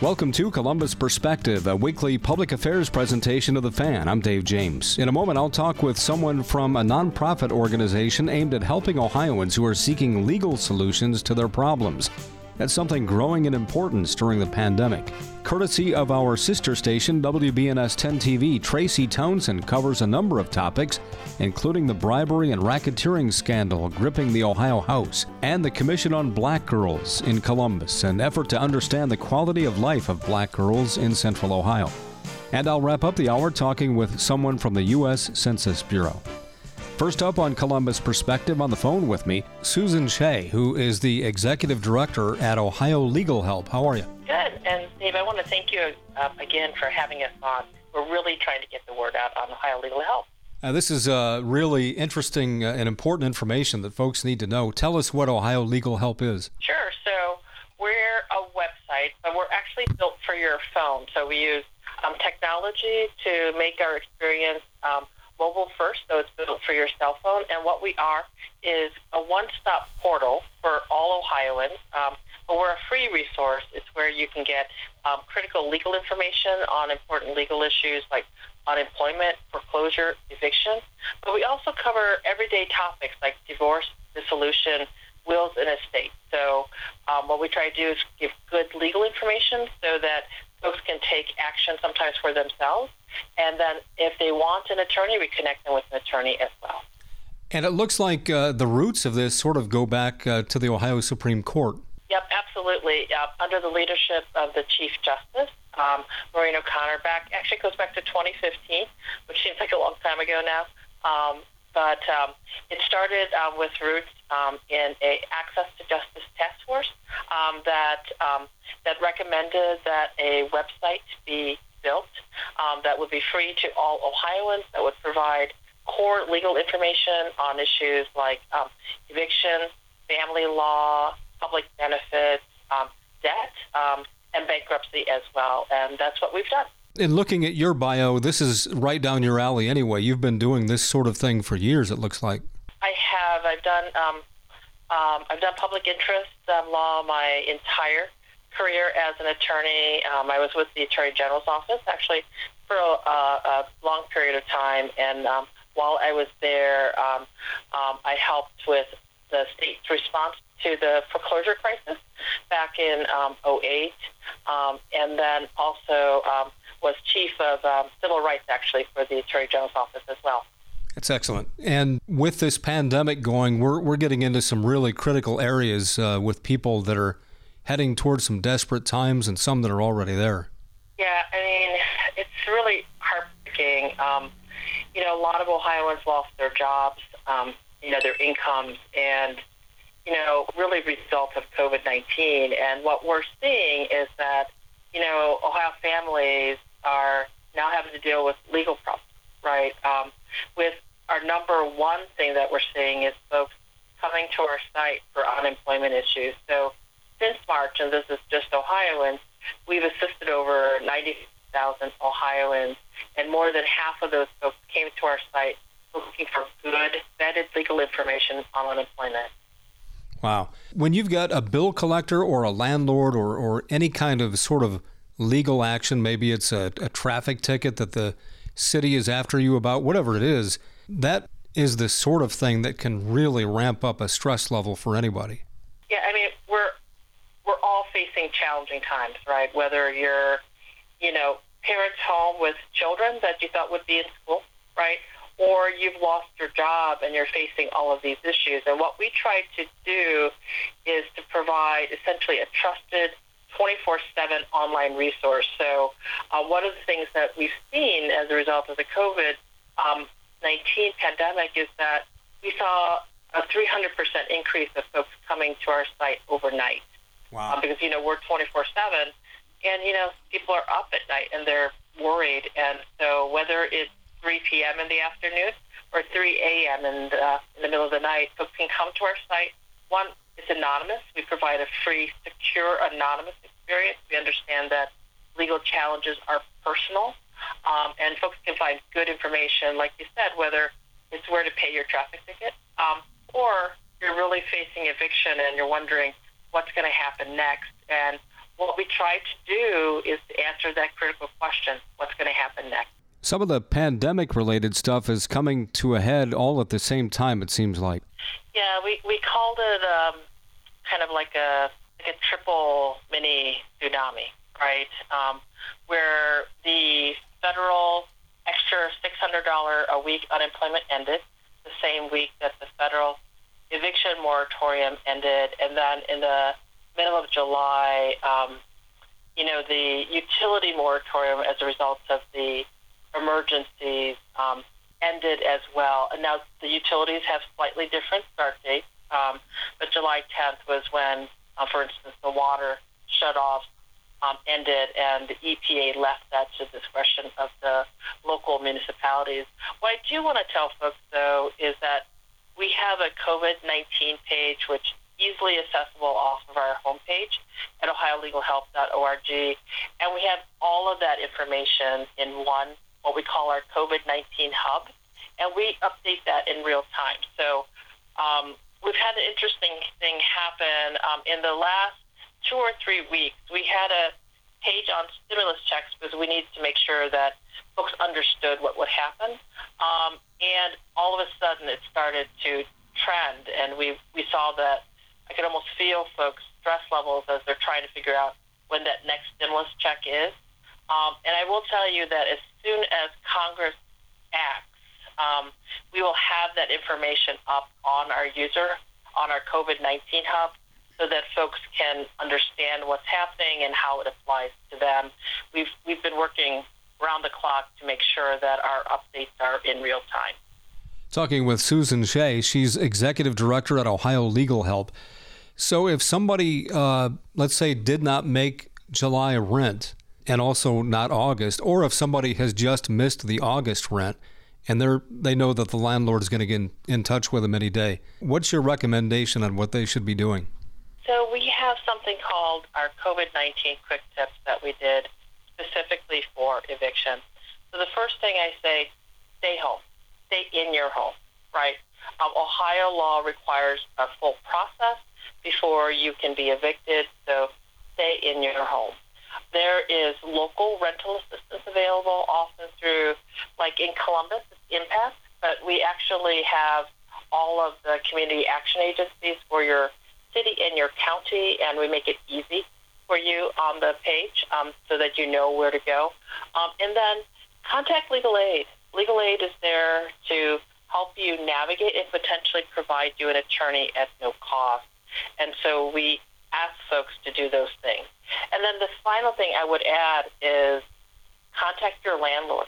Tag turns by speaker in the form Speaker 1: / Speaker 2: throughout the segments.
Speaker 1: Welcome to Columbus Perspective, a weekly public affairs presentation of The Fan. I'm Dave James. In a moment, I'll talk with someone from a nonprofit organization aimed at helping Ohioans who are seeking legal solutions to their problems. That's something growing in importance during the pandemic. Courtesy of our sister station, WBNS 10 TV, Tracy Townsend covers a number of topics, including the bribery and racketeering scandal gripping the Ohio House and the Commission on Black Girls in Columbus, an effort to understand the quality of life of black girls in Central Ohio. And I'll wrap up the hour talking with someone from the U.S. Census Bureau. First up on Columbus Perspective, on the phone with me, Susan Shea, who is the Executive Director at Ohio Legal Help. How are you?
Speaker 2: Good. And Dave, I want to thank you again for having us on. We're really trying to get the word out on Ohio Legal Help.
Speaker 1: This is really interesting and important information that folks need to know. Tell us what Ohio Legal Help is.
Speaker 2: Sure. So we're a website, but we're actually built for your phone. So we use technology to make our experience mobile first, so it's built for your cell phone. And what we are is a one-stop portal for all Ohioans. But we're a free resource. It's where you can get critical legal information on important legal issues like unemployment, foreclosure, eviction. But we also cover everyday topics like divorce, dissolution, wills, and estate. So what we try to do is give good legal information so that folks can take action sometimes for themselves. And then if they want an attorney, we connect them with an attorney as well.
Speaker 1: And it looks like the roots of this sort of go back to the Ohio Supreme Court.
Speaker 2: Yep, absolutely. Under the leadership of the Chief Justice, Maureen O'Connor, actually goes back to 2015, which seems like a long time ago now. But it started with roots in a Access to Justice task force that recommended that a website be built that would be free to all Ohioans, that would provide core legal information on issues like eviction, family law, public benefits, debt, and bankruptcy as well. And that's what we've done.
Speaker 1: In looking at your bio, this is right down your alley anyway. You've been doing this sort of thing for years, it looks like.
Speaker 2: I have. I've done public interest law my entire career as an attorney. I was with the Attorney General's office actually for a long period of time, and while I was there, I helped with the state's response to the foreclosure crisis back in 2008, and then also was chief of civil rights actually for the Attorney General's office as well.
Speaker 1: That's excellent. And with this pandemic going, we're getting into some really critical areas with people that are heading towards some desperate times and some that are already there.
Speaker 2: Yeah, I mean, it's really heartbreaking. A lot of Ohioans lost their jobs, their incomes, and, really a result of COVID-19. And what we're seeing is that, Ohio families are now having to deal with legal problems, right? With our number one thing that we're seeing is folks coming to our site for unemployment issues. So since March, and this is just Ohioans, we've assisted over 90,000 Ohioans, and more than half of those folks came to our site looking for good, vetted legal information on unemployment.
Speaker 1: Wow. When you've got a bill collector or a landlord or any kind of sort of legal action, maybe it's a traffic ticket that the city is after you about, whatever it is, that is the sort of thing that can really ramp up a stress level for anybody.
Speaker 2: Yeah, I mean, we're all facing challenging times, right? Whether you're, parents home with children that you thought would be in school, right? Or you've lost your job and you're facing all of these issues. And what we try to do is to provide essentially a trusted 24/7 online resource. So one of the things that we've seen as a result of the COVID-19 pandemic is that we saw a 300% increase of folks coming to our site overnight.
Speaker 1: Wow.
Speaker 2: Because, we're 24/7 and, people are up at night and they're worried. And so whether it's 3 p.m. in the afternoon or 3 a.m. in the middle of the night, folks can come to our site. One, it's anonymous. We provide a free, secure, anonymous experience. We understand that legal challenges are personal, and folks can find good information, like you said, whether it's where to pay your traffic ticket, or you're really facing eviction and you're wondering what's going to happen next. And what we try to do is to answer that critical question, what's going to happen next?
Speaker 1: Some of the pandemic-related stuff is coming to a head all at the same time, it seems like.
Speaker 2: Yeah, we called it kind of like a triple mini tsunami, right? Where the federal extra $600 a week unemployment ended the same week that the federal eviction moratorium ended, and then in the middle of July, the utility moratorium as a result of the emergencies ended as well. And now the utilities have slightly different start dates, but July 10th was when, for instance, the water shutoffs ended, and the EPA left that to the discretion of the local municipalities. What I do want to tell folks, though, is that we have a COVID-19 page, which is easily accessible off of our homepage at ohiolegalhelp.org, and we have all of that information in one, what we call our COVID-19 hub, and we update that in real time. So we've had an interesting thing happen. In the last 2 or 3 weeks, we had a page on stimulus checks because we needed to make sure that folks understood what would happen. And all of a sudden it started to trend, and we saw that I could almost feel folks' stress levels as they're trying to figure out when that next stimulus check is. And I will tell you that as soon as Congress acts, we will have that information up on our COVID-19 hub, so that folks can understand what's happening and how it applies to them. We've been working around the clock to make sure that our updates are in real time.
Speaker 1: Talking with Susan Shea, she's executive director at Ohio Legal Help. So if somebody, let's say, did not make July rent and also not August, or if somebody has just missed the August rent and they know that the landlord is going to get in touch with them any day, what's your recommendation on what they should be doing?
Speaker 2: So we have something called our COVID-19 quick tips that we did specifically for eviction. So the first thing I say, stay home. Stay in your home, right? Ohio law requires a full process before you can be evicted, so stay in your home. There is local rental assistance available, often through, like in Columbus, it's Impact, but we actually have all of the community action agencies for your city and your county, and we make it easy for you on the page so that you know where to go. And then contact legal aid. Legal aid is there to help you navigate and potentially provide you an attorney at no cost. And so we ask folks to do those things. And then the final thing I would add is contact your landlord.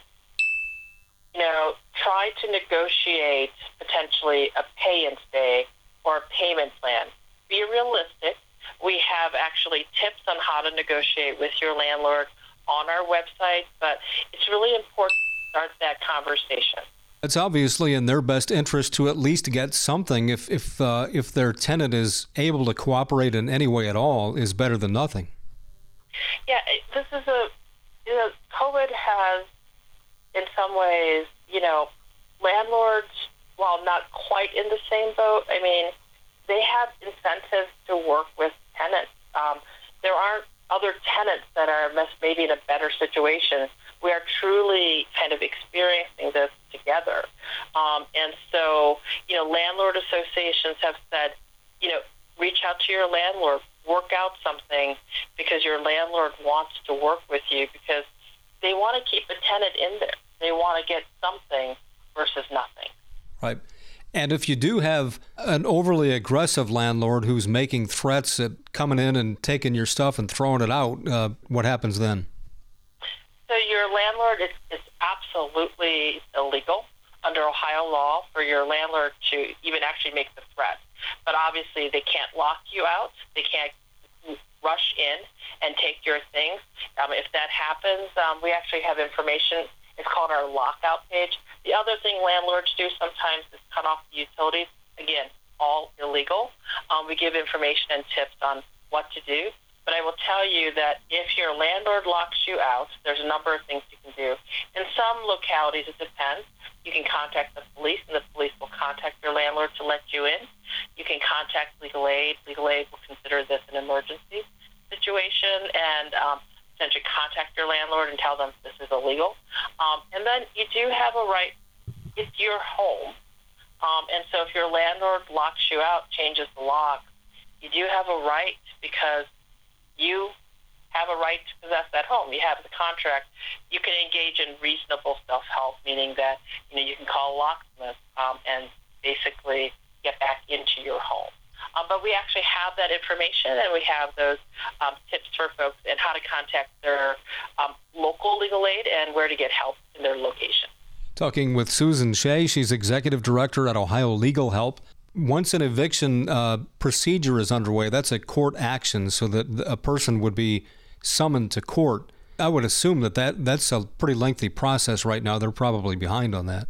Speaker 2: Try to negotiate potentially a pay and stay or a payment plan. Be realistic. We have actually tips on how to negotiate with your landlord on our website, but it's really important to start that conversation.
Speaker 1: It's obviously in their best interest to at least get something. If their tenant is able to cooperate in any way at all, is better than nothing.
Speaker 2: Yeah, this is COVID has, in some ways, landlords, while not quite in the same boat, they have incentives to work with tenants. There aren't other tenants that are maybe in a better situation. We are truly kind of experiencing this together. And so, landlord associations have said, reach out to your landlord, work out something, because your landlord wants to work with you because they want to keep a tenant in there. They want to get something versus nothing.
Speaker 1: Right. And if you do have an overly aggressive landlord who's making threats at coming in and taking your stuff and throwing it out, what happens then?
Speaker 2: So your landlord, is absolutely illegal under Ohio law for your landlord to even actually make the threat. But obviously they can't lock you out. They can't rush in and take your things. If that happens, we actually have information. It's called our lockout page. The other thing landlords do sometimes is cut off the utilities. Again, all illegal. We give information and tips on what to do. But I will tell you that if your landlord locks you out, there's a number of things you can do. In some localities, it depends. You can contact the police, and the police will contact your landlord to let you in. You can contact legal aid. Legal aid will consider this an emergency. situation and potentially contact your landlord and tell them this is illegal. And then you do have a right, it's your home. And so if your landlord locks you out, changes the lock, you do have a right because you have a right to possess that home. You have the contract. You can engage in reasonable self-help, meaning that you can call a locksmith and basically get back into your home. But we actually have that information, and we have those tips for folks and how to contact their local legal aid and where to get help in their location.
Speaker 1: Talking with Susan Shea, she's executive director at Ohio Legal Help. Once an eviction procedure is underway, that's a court action, so that a person would be summoned to court. I would assume that's a pretty lengthy process right now. They're probably behind on that.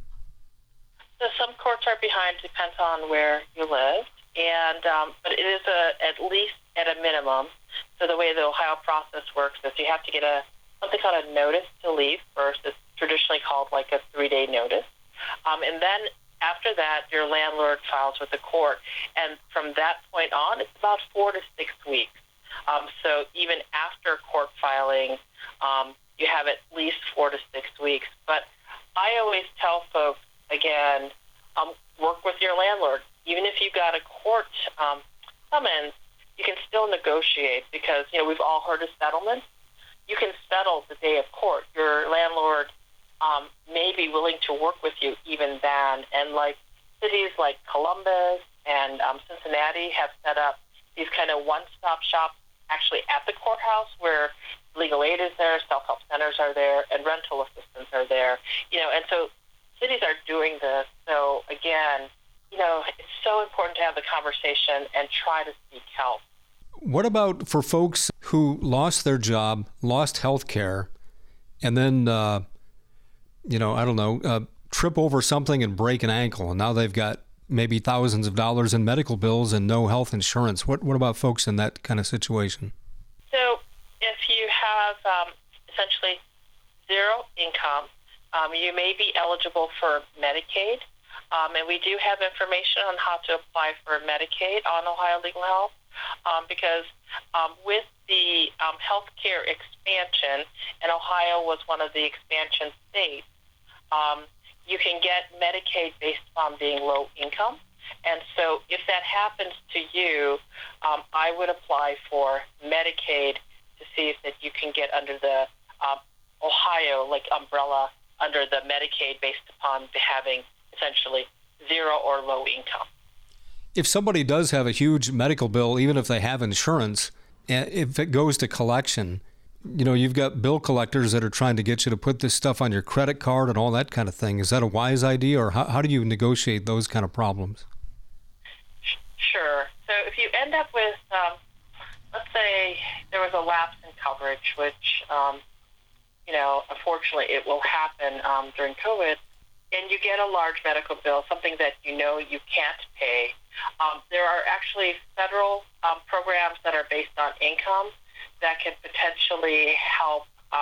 Speaker 2: So some courts are behind, depends on where you live, and but it is at least at a minimum. So the way the Ohio process works is you have to get something called a notice to leave first. It's traditionally called like a 3-day notice, and then after that, your landlord files with the court, and from that point on, it's about 4 to 6 weeks. So even after court filing, you have at least 4 to 6 weeks. But I always tell folks, again, work with your landlord. Even if you got a court summons, you can still negotiate because, we've all heard of settlements. You can settle the day of court. Your landlord may be willing to work with you even then. And like cities like Columbus and Cincinnati have set up these kind of one-stop shops actually at the courthouse where legal aid is there, self-help centers are there, and rental assistants are there. And so cities are doing this. So again, it's so important to have the conversation and try to seek help.
Speaker 1: What about for folks who lost their job, lost health care, and then, trip over something and break an ankle, and now they've got maybe thousands of dollars in medical bills and no health insurance? What about folks in that kind of situation?
Speaker 2: So if you have essentially zero income, you may be eligible for Medicaid. And we do have information on how to apply for Medicaid on Ohio Legal Help because with the healthcare expansion, and Ohio was one of the expansion states, you can get Medicaid based on being low income. And so if that happens to you, I would apply for Medicaid to see if that you can get under the Ohio umbrella under the Medicaid based upon having essentially zero or low income.
Speaker 1: If somebody does have a huge medical bill, even if they have insurance, if it goes to collection, you've got bill collectors that are trying to get you to put this stuff on your credit card and all that kind of thing. Is that a wise idea, or how do you negotiate those kind of problems?
Speaker 2: Sure. So if you end up with, let's say there was a lapse in coverage, which, unfortunately it will happen during COVID, and you get a large medical bill, something that you can't pay, there are actually federal programs that are based on income that can potentially help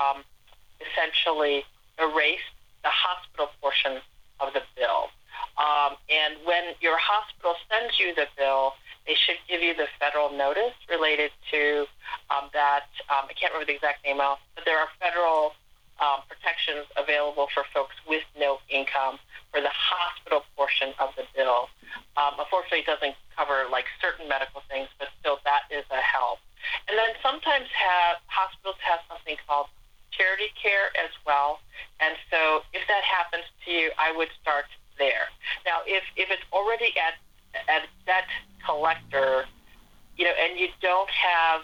Speaker 2: essentially erase the hospital portion of the bill. And when your hospital sends you the bill, they should give you the federal notice related to that. I can't remember the exact name of, but there are federal protections available for folks with no income for the hospital portion of the bill. Unfortunately, it doesn't cover certain medical things, but still that is a help. And then sometimes hospitals have something called charity care as well. And so if that happens to you, I would start there. Now, if it's already at debt collector, and you don't have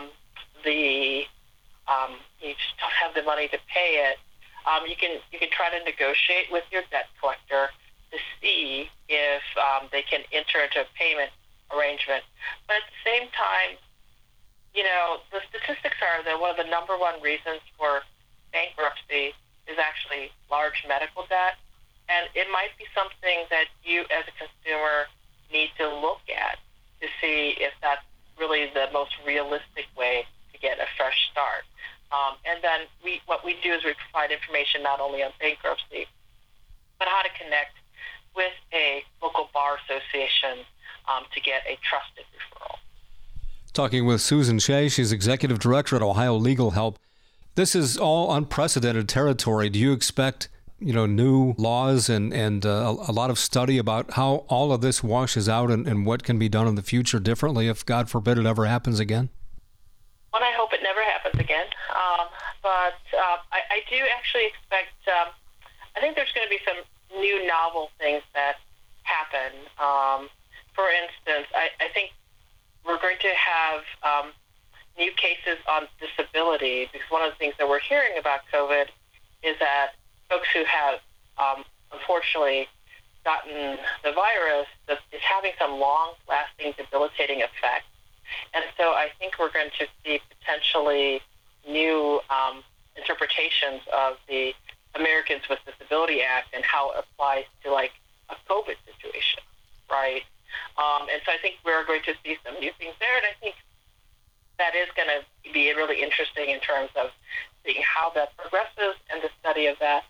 Speaker 2: you just don't have the money to pay it, you can try to negotiate with your debt collector to see if they can enter into a payment arrangement. But at the same time, the statistics are that one of the number one reasons for bankruptcy is actually large medical debt. And it might be something that you as a consumer need to look at to see if that's really the most realistic way to get a fresh start. And then what we do is we provide information not only on bankruptcy, but how to connect with a local bar association to get a trusted referral.
Speaker 1: Talking with Susan Shea, she's Executive Director at Ohio Legal Help. This is all unprecedented territory. Do you expect, new laws and a lot of study about how all of this washes out and what can be done in the future differently if, God forbid, it ever happens again?
Speaker 2: Well, I hope it never happens again. But I do actually expect, I think there's going to be some new novel things that happen. For instance, I think we're going to have new cases on disability, because one of the things that we're hearing about COVID is that folks who have unfortunately gotten the virus is having some long-lasting debilitating effects. And so I think we're going to see potentially new interpretations of the Americans with Disability Act and how it applies to like a COVID situation, right? And so I think we're going to see some new things there, and I think that is going to be really interesting in terms of seeing how that progresses and the study of that.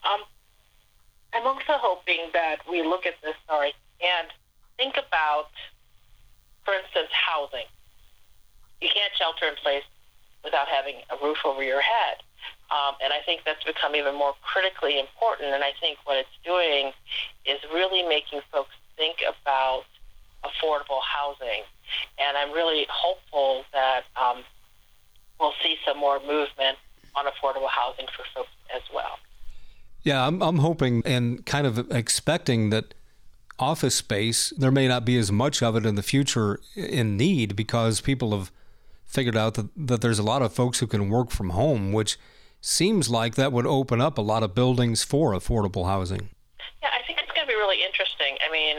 Speaker 2: I'm also hoping that we look at this, and think about, for instance, housing. You can't shelter in place without having a roof over your head. And I think that's become even more critically important. And I think what it's doing is really making folks think about affordable housing. And I'm really hopeful that we'll see some more movement on affordable housing for folks as well.
Speaker 1: Yeah, I'm hoping and kind of expecting that office space, there may not be as much of it in the future in need, because people have figured out that there's a lot of folks who can work from home, which seems like that would open up a lot of buildings for affordable housing.
Speaker 2: Yeah, I think it's going to be really interesting. I mean,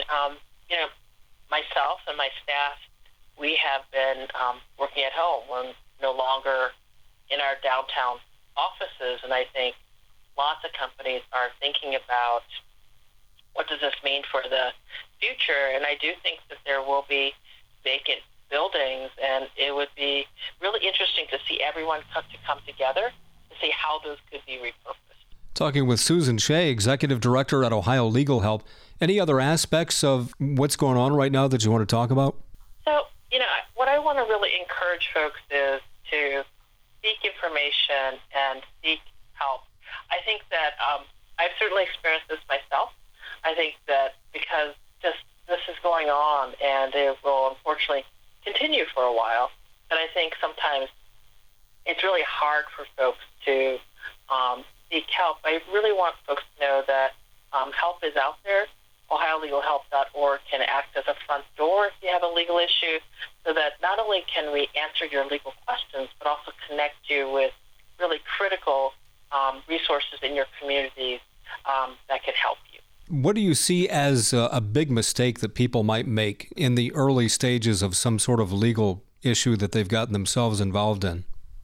Speaker 2: myself and my staff, we have been working at home. We're no longer in our downtown offices, and I think lots of companies are thinking about what does this mean for the future, and I do think that there will be vacant buildings, and it would be really interesting to see everyone come together to see how those could be repurposed.
Speaker 1: Talking with Susan Shea, Executive Director at Ohio Legal Help. Any other aspects of what's going on right now that you want to talk about?
Speaker 2: So, what I want to really encourage folks is to seek information and seek help. I think that I've certainly experienced this myself. I think that because this is going on, and it will unfortunately continue for a while, and I think sometimes it's really hard for folks to seek help. I really want folks to know that help is out there. OhioLegalHelp.org can act as a front door if you have a legal issue, so that not only can we answer your legal questions, but also connect you with really critical resources in your communities that can help you.
Speaker 1: What do you see as a big mistake that people might make in the early stages of some sort of legal issue that they've gotten themselves involved in?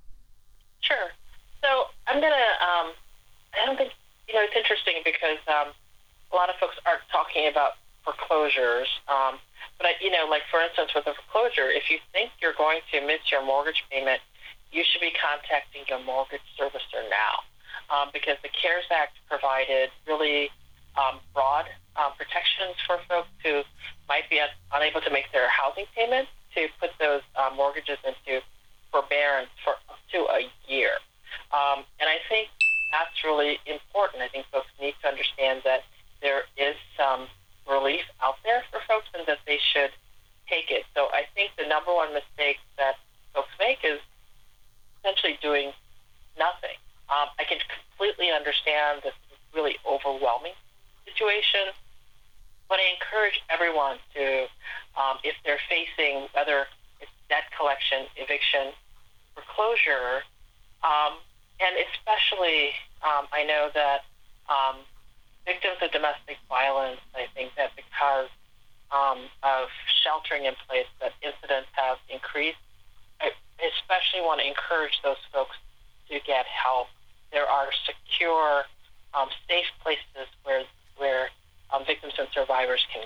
Speaker 2: Sure. So I'm going to, I don't think, it's interesting because a lot of folks aren't talking about foreclosures. But, like for instance, with a foreclosure, if you think you're going to miss your mortgage payment, you should be contacting your mortgage servicer now, because the CARES Act provided really broad protections for folks who might be unable to make their housing payments, to put those mortgages into forbearance for up to a year. And I think that's really important. I think folks need to understand that there is some relief out there for folks and that they should take it. So I think the number one mistake that folks make is essentially doing nothing. I can completely understand this really overwhelming situation, but I encourage everyone to, if they're facing, whether it's debt collection, eviction, foreclosure, and especially I know that victims of domestic violence, I think that because of sheltering in place, that incidents have increased. I especially want to encourage those folks to get help. There are secure, safe places where victims and survivors can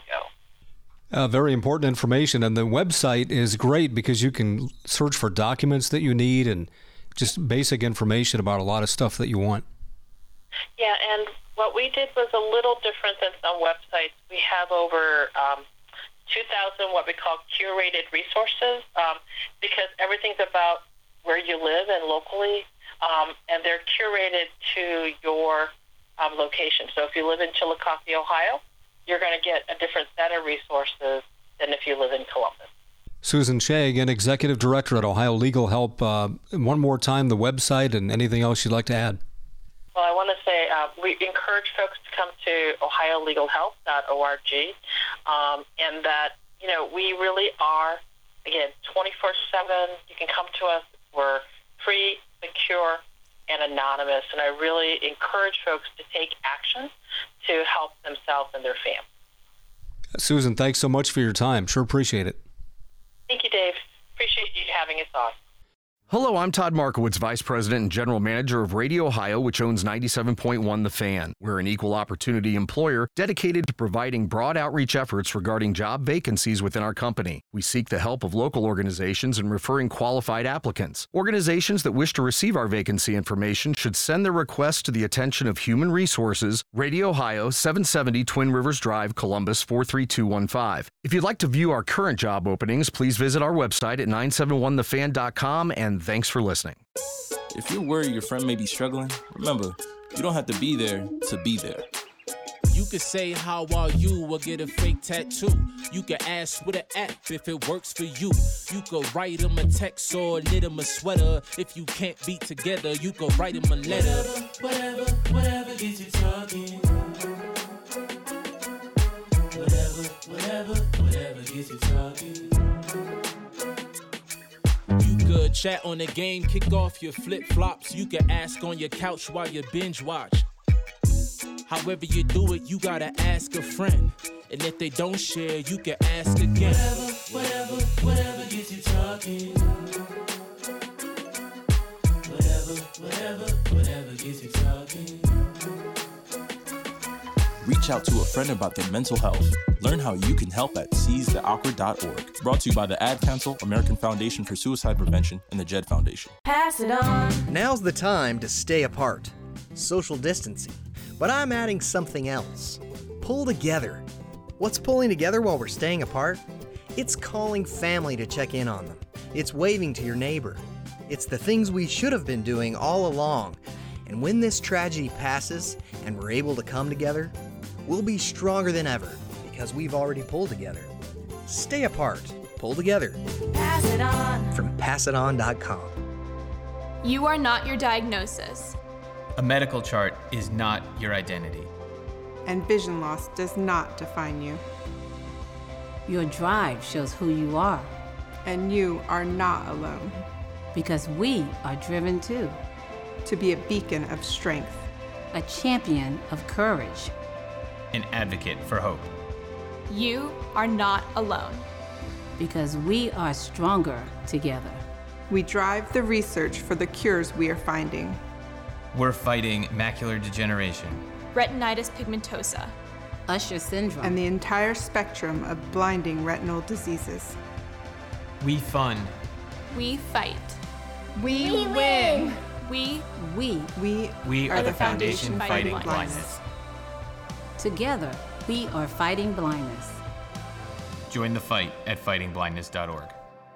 Speaker 2: go.
Speaker 1: Very important information, and the website is great because you can search for documents that you need and just basic information about a lot of stuff that you want.
Speaker 2: Yeah, and what we did was a little different than some websites. We have over 2,000 what we call curated resources, because everything's about where you live and locally, and they're curated to your location. So if you live in Chillicothe, Ohio, you're going to get a different set of resources than if you live in Columbus.
Speaker 1: Susan Shea, again, Executive Director at Ohio Legal Help. One more time, the website and anything else you'd like to add.
Speaker 2: Well, I want to say we encourage folks to come to ohiolegalhelp.org, and that, we really are, again, 24/7. You can come to us. We're free, secure, and anonymous, and I really encourage folks to take action to help themselves and their family.
Speaker 1: Susan, thanks so much for your time. Sure appreciate it.
Speaker 2: Thank you, Dave. Appreciate you having us on.
Speaker 3: Hello, I'm Todd Markowitz, Vice President and General Manager of Radio Ohio, which owns 97.1 The Fan. We're an equal opportunity employer dedicated to providing broad outreach efforts regarding job vacancies within our company. We seek the help of local organizations in referring qualified applicants. Organizations that wish to receive our vacancy information should send their requests to the attention of Human Resources, Radio Ohio, 770 Twin Rivers Drive, Columbus, 43215. If you'd like to view our current job openings, please visit our website at 971thefan.com, and thanks for listening.
Speaker 4: If you're worried your friend may be struggling, remember, you don't have to be there to be there.
Speaker 5: You could say, how are you, or get a fake tattoo. You could ask with an app if it works for you. You could write them a text or knit them a sweater. If you can't be together, you could write them a letter. Whatever gets you talking. Whatever gets you talking. You could chat on the game, kick off your flip-flops. You could ask on your couch while you binge watch. However you do it, you gotta ask a friend. And if they don't share, you can ask again. Whatever gets you talking. Whatever gets you talking.
Speaker 4: Reach out to a friend about their mental health. Learn how you can help at seizetheawkward.org. Brought to you by the Ad Council, American Foundation for Suicide Prevention, and the JED Foundation.
Speaker 6: Pass it on.
Speaker 7: Now's the time to stay apart. Social distancing. But I'm adding something else. Pull together. What's pulling together while we're staying apart? It's calling family to check in on them. It's waving to your neighbor. It's the things we should have been doing all along. And when this tragedy passes and we're able to come together, we'll be stronger than ever because we've already pulled together. Stay apart. Pull together.
Speaker 6: Pass it on.
Speaker 7: From passiton.com.
Speaker 8: You are not your diagnosis.
Speaker 9: A medical chart is not your identity.
Speaker 10: And vision loss does not define you.
Speaker 11: Your drive shows who you are.
Speaker 10: And you are not alone.
Speaker 11: Because we are driven too.
Speaker 10: To be a beacon of strength.
Speaker 11: A champion of courage.
Speaker 9: An advocate for hope.
Speaker 8: You are not alone.
Speaker 11: Because we are stronger together.
Speaker 10: We drive the research for the cures we are finding.
Speaker 9: We're fighting macular degeneration,
Speaker 8: retinitis pigmentosa,
Speaker 11: Usher syndrome,
Speaker 10: and the entire spectrum of blinding retinal diseases.
Speaker 9: We fund.
Speaker 8: We fight.
Speaker 10: We win.
Speaker 8: We
Speaker 9: are the Foundation Fighting Blindness.
Speaker 11: Together, we are fighting blindness.
Speaker 9: Join the fight at fightingblindness.org.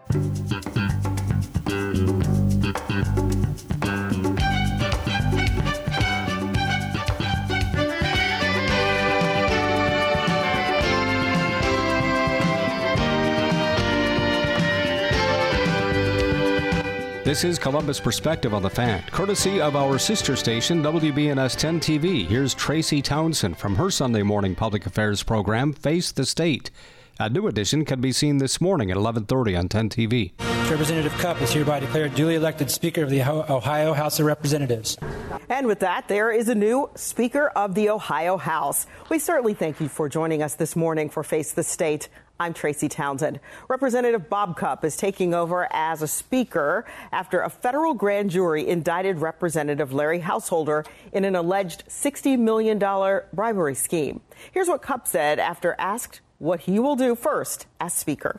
Speaker 1: This is Columbus Perspective on the Fan, courtesy of our sister station, WBNS 10 TV. Here's Tracy Townsend from her Sunday morning public affairs program, Face the State. A new edition can be seen this morning at 11:30 on 10 TV.
Speaker 12: Representative Cupp is hereby declared duly elected Speaker of the Ohio House of Representatives.
Speaker 13: And with that, there is a new Speaker of the Ohio House. We certainly thank you for joining us this morning for Face the State. I'm Tracy Townsend. Representative Bob Cupp is taking over as a speaker after a federal grand jury indicted Representative Larry Householder in an alleged $60 million bribery scheme. Here's what Cupp said after asked what he will do first as Speaker.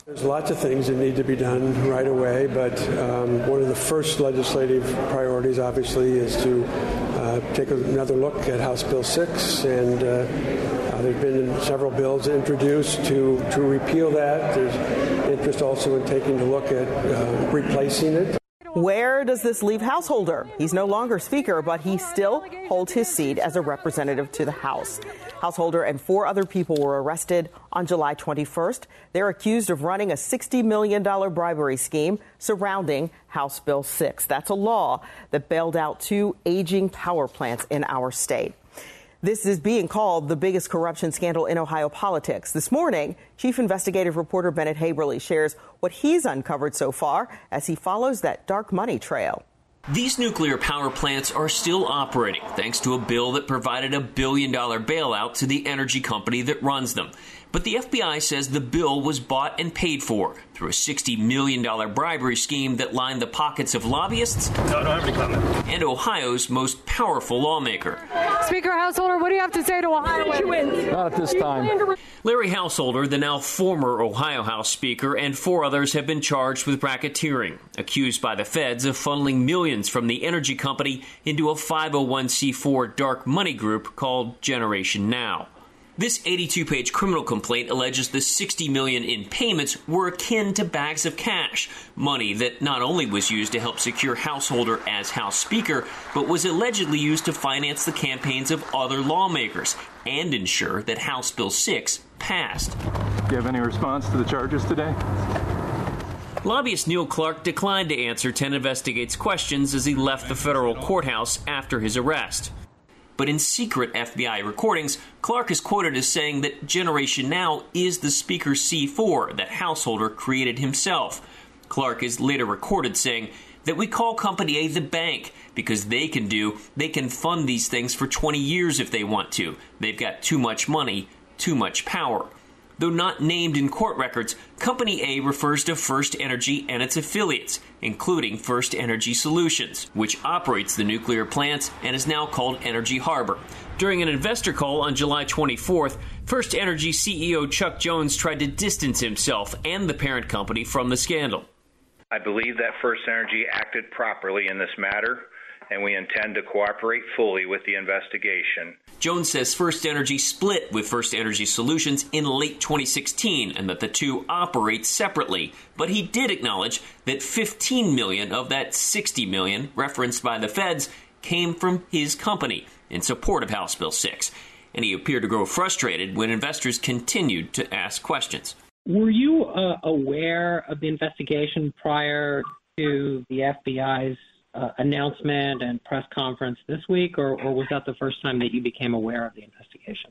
Speaker 14: There's lots of things that need to be done right away, but one of the first legislative priorities, obviously, is to take another look at House Bill 6, and there have been several bills introduced to repeal that. There's interest also in taking a look at replacing it.
Speaker 13: Where does this leave Householder? He's no longer Speaker, but he still holds his seat as a representative to the House. Householder and 4 other people were arrested on July 21st. They're accused of running a $60 million bribery scheme surrounding House Bill 6. That's a law that bailed out 2 aging power plants in our state. This is being called the biggest corruption scandal in Ohio politics. This morning, Chief Investigative Reporter Bennett Haberly shares what he's uncovered so far as he follows that dark money trail.
Speaker 15: These nuclear power plants are still operating thanks to a bill that provided a $1 billion bailout to the energy company that runs them. But the FBI says the bill was bought and paid for through a $60 million bribery scheme that lined the pockets of lobbyists and Ohio's most powerful lawmaker.
Speaker 16: Speaker Householder, what do you have to say to Ohioans?
Speaker 17: Not at this time.
Speaker 15: Larry Householder, the now former Ohio House Speaker, and 4 others have been charged with racketeering, accused by the feds of funneling millions from the energy company into a 501c4 dark money group called Generation Now. This 82-page criminal complaint alleges the $60 million in payments were akin to bags of cash, money that not only was used to help secure Householder as House Speaker, but was allegedly used to finance the campaigns of other lawmakers and ensure that House Bill 6 passed.
Speaker 17: Do you have any response to the charges today?
Speaker 15: Lobbyist Neil Clark declined to answer 10 Investigate's questions as he left the federal courthouse after his arrest. But in secret FBI recordings, Clark is quoted as saying that Generation Now is the Speaker's C4 that Householder created himself. Clark is later recorded saying that we call Company A the bank because they can fund these things for 20 years if they want to. They've got too much money, too much power. Though not named in court records, Company A refers to First Energy and its affiliates, including First Energy Solutions, which operates the nuclear plants and is now called Energy Harbor. During an investor call on July 24th, First Energy CEO Chuck Jones tried to distance himself and the parent company from the scandal.
Speaker 18: I believe that First Energy acted properly in this matter, and we intend to cooperate fully with the investigation.
Speaker 15: Jones says First Energy split with First Energy Solutions in late 2016 and that the two operate separately. But he did acknowledge that $15 million of that $60 million referenced by the feds came from his company in support of House Bill 6. And he appeared to grow frustrated when investors continued to ask questions.
Speaker 19: Were you aware of the investigation prior to the FBI's announcement and press conference this week, or was that the first time that you became aware of the investigation?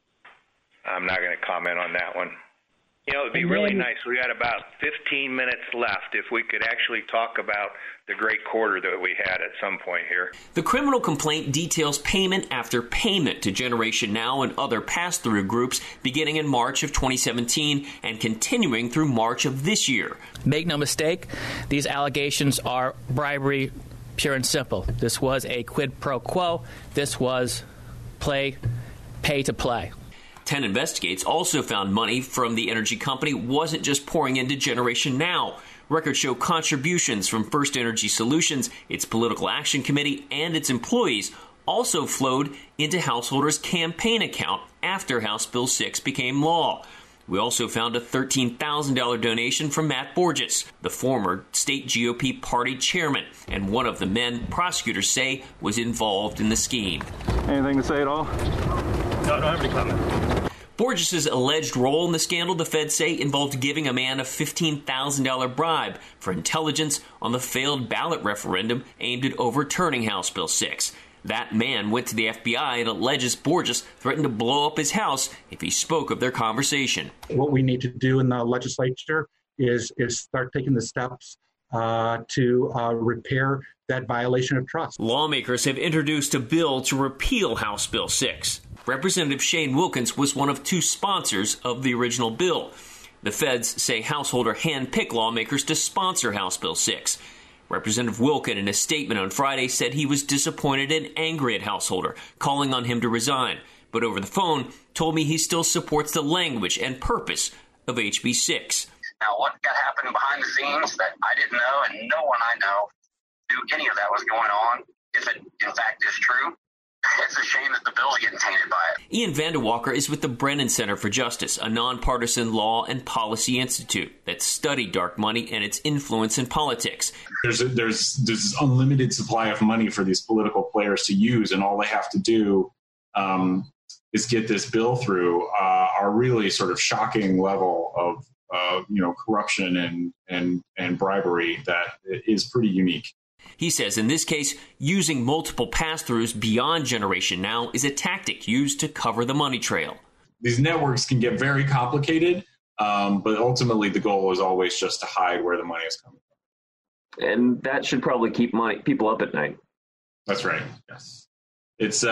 Speaker 18: I'm not going to comment on that one. You know, it would be really nice. We got about 15 minutes left if we could actually talk about the great quarter that we had at some point here.
Speaker 15: The criminal complaint details payment after payment to Generation Now and other pass-through groups beginning in March of 2017 and continuing through March of this year.
Speaker 20: Make no mistake, these allegations are bribery, pure and simple. This was a quid pro quo. This was pay to play.
Speaker 15: 10 Investigates also found money from the energy company wasn't just pouring into Generation Now. Records show contributions from First Energy Solutions, its political action committee, and its employees also flowed into Householder's campaign account after House Bill 6 became law. We also found a $13,000 donation from Matt Borges, the former state GOP party chairman, and one of the men prosecutors say was involved in the scheme.
Speaker 17: Anything to say at all?
Speaker 18: No, I don't have any comment.
Speaker 15: Borges' alleged role in the scandal, the feds say, involved giving a man a $15,000 bribe for intelligence on the failed ballot referendum aimed at overturning House Bill 6. That man went to the FBI and alleges Borges threatened to blow up his house if he spoke of their conversation.
Speaker 21: What we need to do in the legislature is start taking the steps to repair that violation of trust.
Speaker 15: Lawmakers have introduced a bill to repeal House Bill 6. Representative Shane Wilkins was one of 2 sponsors of the original bill. The feds say Householder handpicked lawmakers to sponsor House Bill 6. Representative Wilkin, in a statement on Friday, said he was disappointed and angry at Householder, calling on him to resign, but over the phone told me he still supports the language and purpose of HB 6.
Speaker 2: Now, what got happened behind the scenes that I didn't know, and no one I know knew any of that was going on, if it in fact is true, it's a shame that the bill's getting tainted by it.
Speaker 15: Ian Vanderwalker is with the Brennan Center for Justice, a nonpartisan law and policy institute that studied dark money and its influence in politics.
Speaker 22: There's this unlimited supply of money for these political players to use, and all they have to do is get this bill through. Our really sort of shocking level of corruption and bribery that is pretty unique.
Speaker 15: He says in this case, using multiple pass-throughs beyond Generation Now is a tactic used to cover the money trail.
Speaker 22: These networks can get very complicated, but ultimately the goal is always just to hide where the money is coming from.
Speaker 15: And that should probably keep people up at night.
Speaker 22: That's right, yes. It's,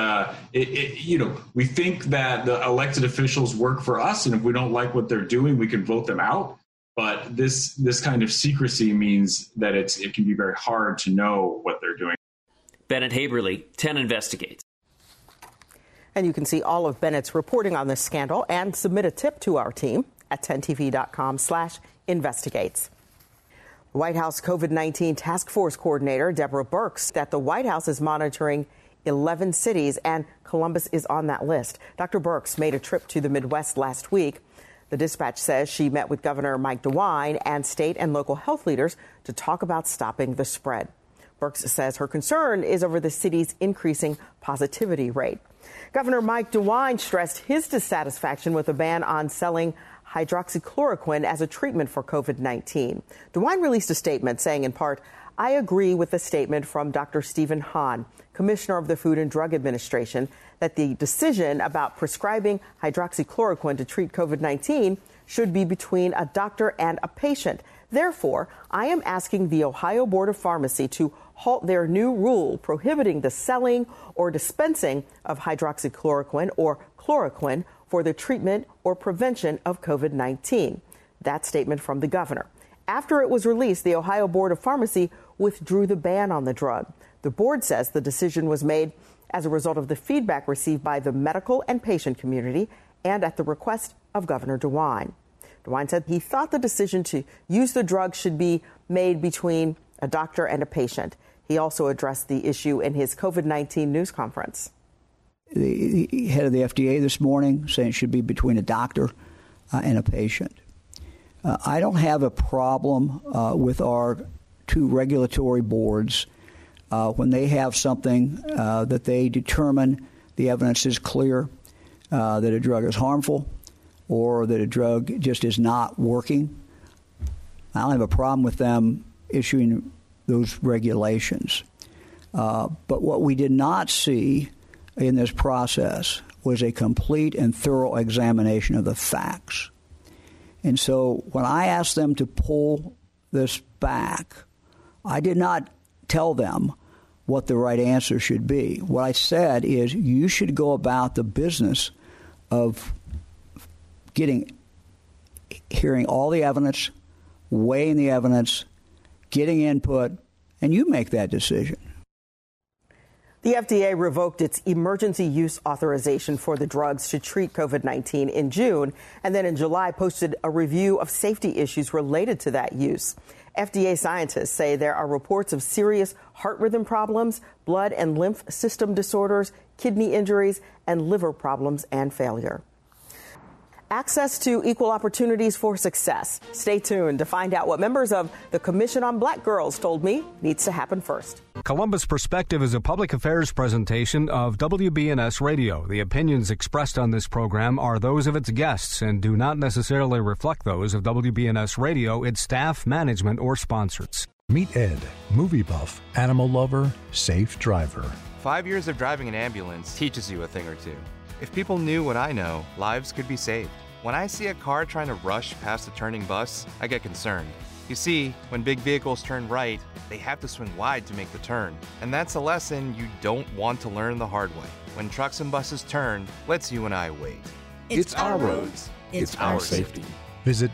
Speaker 22: we think that the elected officials work for us, and if we don't like what they're doing, we can vote them out. But this kind of secrecy means that it can be very hard to know what they're doing.
Speaker 15: Bennett Haberly, 10 Investigates.
Speaker 13: And you can see all of Bennett's reporting on this scandal and submit a tip to our team at 10tv.com/investigates. The White House COVID-19 Task Force Coordinator Deborah Birx said that the White House is monitoring 11 cities, and Columbus is on that list. Dr. Birx made a trip to the Midwest last week. The Dispatch says she met with Governor Mike DeWine and state and local health leaders to talk about stopping the spread. Birx says her concern is over the city's increasing positivity rate. Governor Mike DeWine stressed his dissatisfaction with a ban on selling hydroxychloroquine as a treatment for COVID-19. DeWine released a statement saying, in part, "I agree with the statement from Dr. Stephen Hahn, Commissioner of the Food and Drug Administration, that the decision about prescribing hydroxychloroquine to treat COVID-19 should be between a doctor and a patient. Therefore, I am asking the Ohio Board of Pharmacy to halt their new rule prohibiting the selling or dispensing of hydroxychloroquine or chloroquine for the treatment or prevention of COVID-19. That statement from the governor. After it was released, the Ohio Board of Pharmacy withdrew the ban on the drug. The board says the decision was made as a result of the feedback received by the medical and patient community and at the request of Governor DeWine. DeWine said he thought the decision to use the drug should be made between a doctor and a patient. He also addressed the issue in his COVID-19 news conference.
Speaker 23: The head of the FDA this morning saying it should be between a doctor and a patient. I don't have a problem with our two regulatory boards when they have something that they determine the evidence is clear that a drug is harmful or that a drug just is not working. I don't have a problem with them issuing those regulations. But what we did not see in this process was a complete and thorough examination of the facts. And so when I asked them to pull this back, I did not tell them what the right answer should be. What I said is you should go about the business of hearing all the evidence, weighing the evidence, getting input, and you make that decision.
Speaker 13: The FDA revoked its emergency use authorization for the drugs to treat COVID-19 in June, and then in July posted a review of safety issues related to that use. FDA scientists say there are reports of serious heart rhythm problems, blood and lymph system disorders, kidney injuries, and liver problems and failure. Access to equal opportunities for success. Stay tuned to find out what members of the Commission on Black Girls told me needs to happen first.
Speaker 1: Columbus Perspective is a public affairs presentation of WBNS Radio. The opinions expressed on this program are those of its guests and do not necessarily reflect those of WBNS Radio, its staff, management, or sponsors.
Speaker 24: Meet Ed, movie buff, animal lover, safe driver.
Speaker 25: 5 years of driving an ambulance teaches you a thing or two. If people knew what I know, lives could be saved. When I see a car trying to rush past a turning bus, I get concerned. You see, when big vehicles turn right, they have to swing wide to make the turn. And that's a lesson you don't want to learn the hard way. When trucks and buses turn, let's you and I wait.
Speaker 24: It's our roads. It's our safety. Visit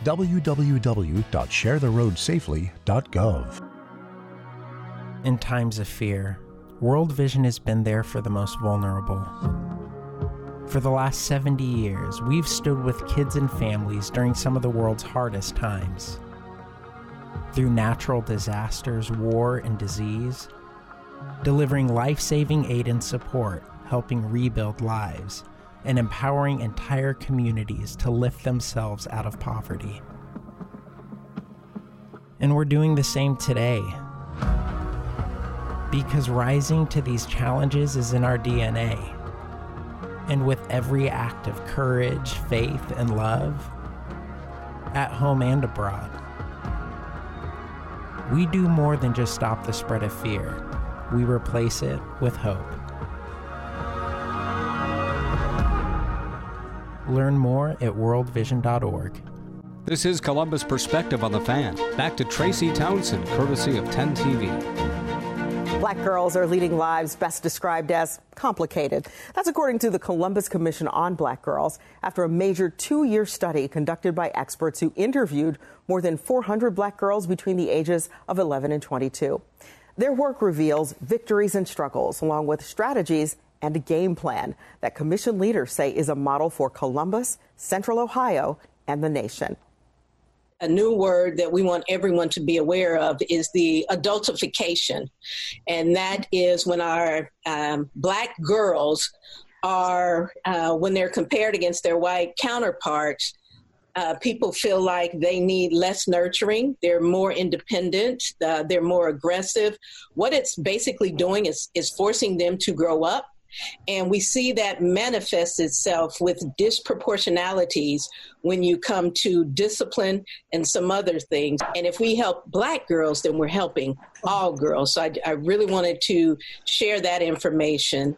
Speaker 24: www.sharetheroadsafely.gov.
Speaker 26: In times of fear, World Vision has been there for the most vulnerable. For the last 70 years, we've stood with kids and families during some of the world's hardest times. through natural disasters, war, and disease, delivering life-saving aid and support, helping rebuild lives, and empowering entire communities to lift themselves out of poverty. And we're doing the same today, because rising to these challenges is in our DNA. And with every act of courage, faith, and love, at home and abroad, we do more than just stop the spread of fear. We replace it with hope. Learn more at worldvision.org.
Speaker 1: This is Columbus Perspective on the Fan. Back to Tracy Townsend, courtesy of 10 TV.
Speaker 13: Black girls are leading lives best described as complicated. That's according to the Columbus Commission on Black Girls, after a major 2-year study conducted by experts who interviewed more than 400 black girls between the ages of 11 and 22. Their work reveals victories and struggles, along with strategies and a game plan that commission leaders say is a model for Columbus, Central Ohio, and the nation.
Speaker 3: A new word that we want everyone to be aware of is the adultification. And that is when our black girls are, when they're compared against their white counterparts, people feel like they need less nurturing. They're more independent. They're more aggressive. What it's basically doing is forcing them to grow up. And we see that manifest itself with disproportionalities when you come to discipline and some other things. And if we help black girls, then we're helping all girls. So I really wanted to share that information.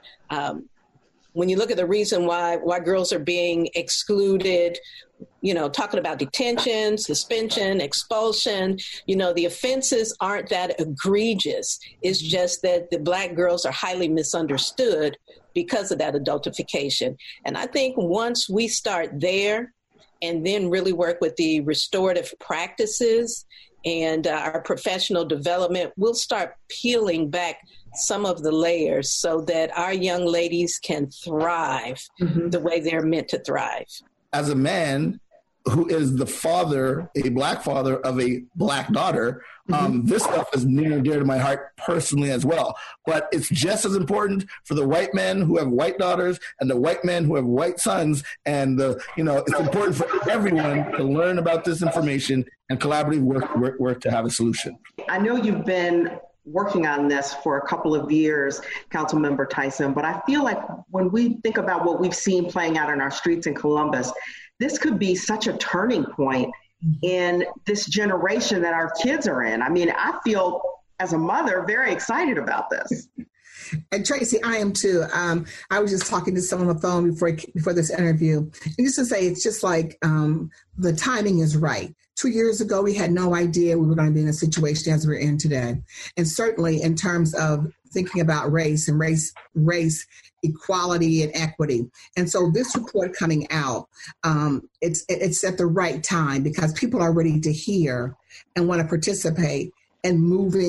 Speaker 3: When you look at the reason why girls are being excluded, you know, talking about detention, suspension, expulsion, you know, the offenses aren't that egregious. It's just that the black girls are highly misunderstood because of that adultification. And I think once we start there and then really work with the restorative practices and our professional development, we'll start peeling back some of the layers so that our young ladies can thrive the way they're meant to thrive.
Speaker 4: As a man who is the father, a black father of a black daughter, this stuff is near and dear to my heart personally as well. But it's just as important for the white men who have white daughters and the white men who have white sons. And, it's important for everyone to learn about this information and collaborative work to have a solution.
Speaker 13: I know you've been working on this for a couple of years, Councilmember Tyson, but I feel like when we think about what we've seen playing out in our streets in Columbus, this could be such a turning point in this generation that our kids are in. I mean, I feel as a mother very excited about this.
Speaker 5: And Tracy, I am too. I was just talking to someone on the phone before this interview. And just to say, it's just like the timing is right. 2 years ago, we had no idea we were going to be in a situation as we're in today. And certainly in terms of thinking about race and race equality and equity. And so this report coming out, it's at the right time because people are ready to hear and want to participate in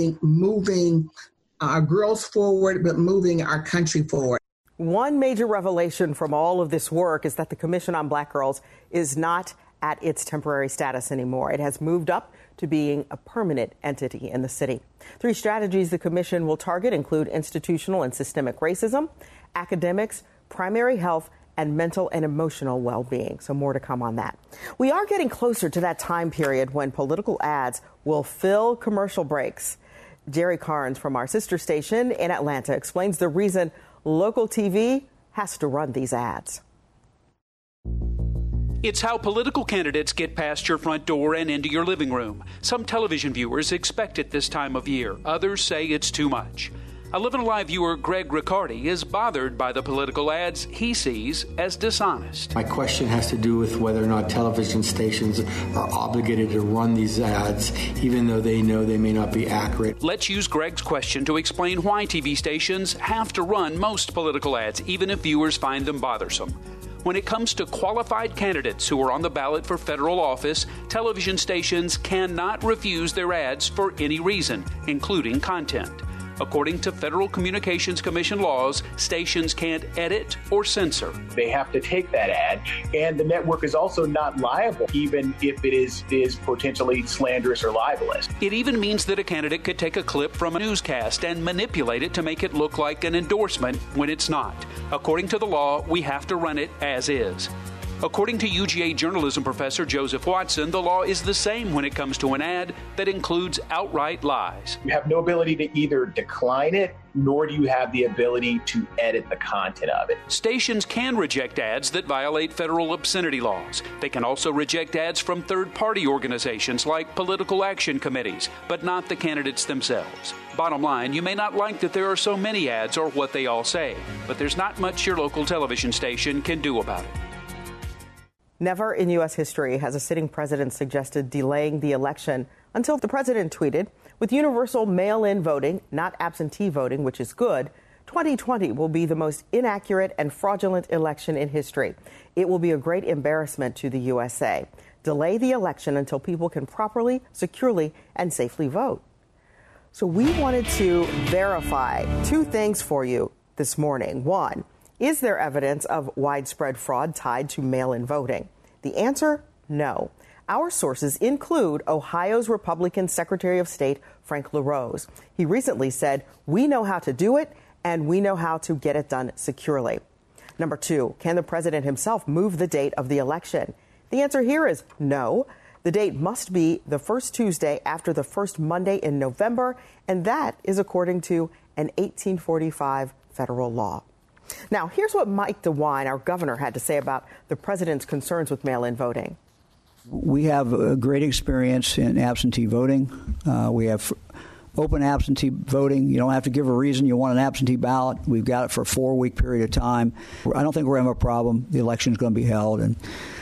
Speaker 5: moving our girls forward, but moving our country forward.
Speaker 13: One major revelation from all of this work is that the Commission on Black Girls is not at its temporary status anymore. It has moved up to being a permanent entity in the city. 3 strategies the commission will target include institutional and systemic racism, academics, primary health, and mental and emotional well-being. So more to come on that. We are getting closer to that time period when political ads will fill commercial breaks. Jerry Carnes from our sister station in Atlanta explains the reason local TV has to run these ads.
Speaker 6: It's how political candidates get past your front door and into your living room. Some television viewers expect it this time of year. Others say it's too much. 11 Alive viewer Greg Riccardi is bothered by the political ads he sees as dishonest.
Speaker 7: My question has to do with whether or not television stations are obligated to run these ads, even though they know they may not be accurate.
Speaker 6: Let's use Greg's question to explain why TV stations have to run most political ads, even if viewers find them bothersome. When it comes to qualified candidates who are on the ballot for federal office, television stations cannot refuse their ads for any reason, including content. According to Federal Communications Commission laws, stations can't edit or censor.
Speaker 8: They have to take that ad, and the network is also not liable, even if it is potentially slanderous or libelous.
Speaker 6: It even means that a candidate could take a clip from a newscast and manipulate it to make it look like an endorsement when it's not. According to the law, we have to run it as is. According to UGA journalism professor Joseph Watson, the law is the same when it comes to an ad that includes outright lies.
Speaker 8: You have no ability to either decline it, nor do you have the ability to edit the content of it.
Speaker 6: Stations can reject ads that violate federal obscenity laws. They can also reject ads from third-party organizations like political action committees, but not the candidates themselves. Bottom line, you may not like that there are so many ads or what they all say, but there's not much your local television station can do about it.
Speaker 13: Never in U.S. history has a sitting president suggested delaying the election until the president tweeted, with universal mail-in voting, not absentee voting, which is good, 2020 will be the most inaccurate and fraudulent election in history. It will be a great embarrassment to the USA. Delay the election until people can properly, securely, and safely vote. So we wanted to verify two things for you this morning. One, is there evidence of widespread fraud tied to mail-in voting? The answer, no. Our sources include Ohio's Republican Secretary of State, Frank LaRose. He recently said, "We know how to do it, and we know how to get it done securely." Number two, can the president himself move the date of the election? The answer here is no. The date must be the first Tuesday after the first Monday in November, and that is according to an 1845 federal law. Now, here's what Mike DeWine, our governor, had to say about the president's concerns with mail-in voting.
Speaker 23: We have a great experience in absentee voting. We have open absentee voting. You don't have to give a reason you want an absentee ballot. We've got it for a 4-week period of time. I don't think we're going to have a problem. The election is going to be held. And,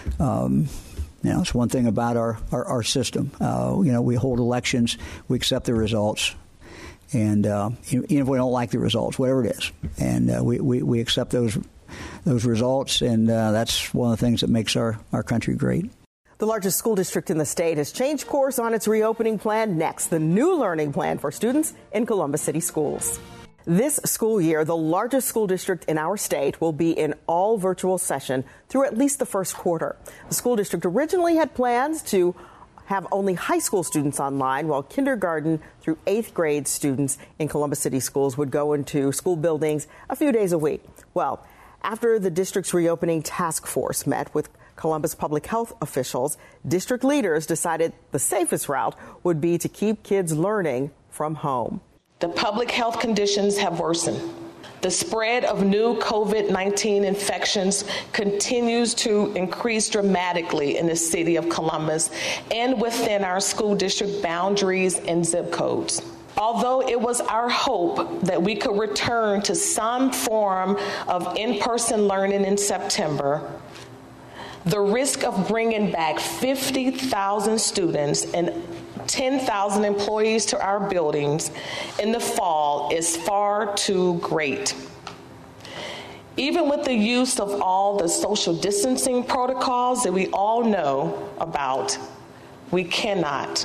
Speaker 23: it's one thing about our system. We hold elections. We accept the results. And even if we don't like the results, whatever it is, and we accept those results, and that's one of the things that makes our country great.
Speaker 13: The largest school district in the state has changed course on its reopening plan. Next, the new learning plan for students in Columbus City schools. This school year, the largest school district in our state will be in all virtual session through at least the first quarter. The school district originally had plans to have only high school students online, while kindergarten through 8th grade students in Columbus City schools would go into school buildings a few days a week. Well, after the district's reopening task force met with Columbus public health officials, district leaders decided the safest route would be to keep kids learning from home.
Speaker 9: The public health conditions have worsened. The spread of new COVID-19 infections continues to increase dramatically in the city of Columbus and within our school district boundaries and zip codes. Although it was our hope that we could return to some form of in-person learning in September, the risk of bringing back 50,000 students and 10,000 employees to our buildings in the fall is far too great. Even with the use of all the social distancing protocols that we all know about, we cannot